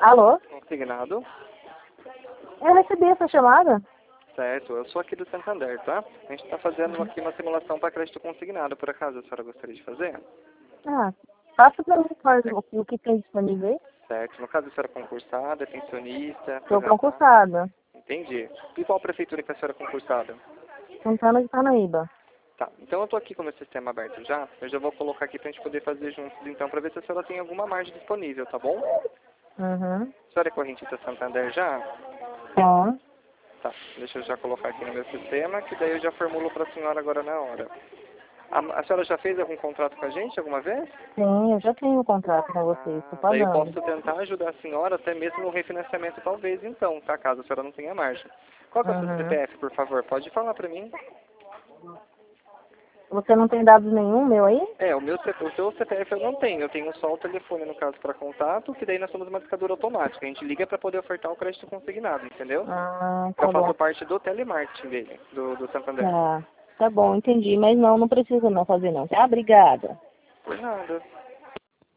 Alô? Consignado. Eu recebi essa chamada. Certo, eu sou aqui do Santander, tá? A gente está fazendo aqui uma simulação para crédito consignado, por acaso a senhora gostaria de fazer? Ah, passa pra mim quais, o que tem disponível aí. Certo, no caso a senhora é concursada, é pensionista, Sou aposentada. concursada. Entendi. E qual prefeitura que a senhora é concursada? Santana de Parnaíba. Tá, então eu tô aqui com o meu sistema aberto já, eu já vou colocar aqui pra gente poder fazer juntos então, pra ver se a senhora tem alguma margem disponível, tá bom? Uhum. A senhora é correntista Santander já? Bom. Tá, deixa eu já colocar aqui no meu sistema, que daí eu já formulo pra senhora agora na hora. A senhora já fez algum contrato com a gente alguma vez? Sim, eu já tenho um contrato com vocês, tô Daí eu posso pagando. tentar ajudar a senhora até mesmo no refinanciamento talvez então, tá? Caso a senhora não tenha margem. Qual que é o seu Uhum. CPF, por favor? Pode falar pra mim? Você não tem dados nenhum meu aí? É, o seu CPF eu não tenho. Eu tenho só o telefone, no caso, para contato, que daí nós somos uma discadura automática. A gente liga para poder ofertar o crédito consignado, entendeu? Ah, Eu tá bom. faço parte do telemarketing dele, do Santander. Tá bom, entendi. Mas não precisa não fazer não. Tá, obrigada. Por nada.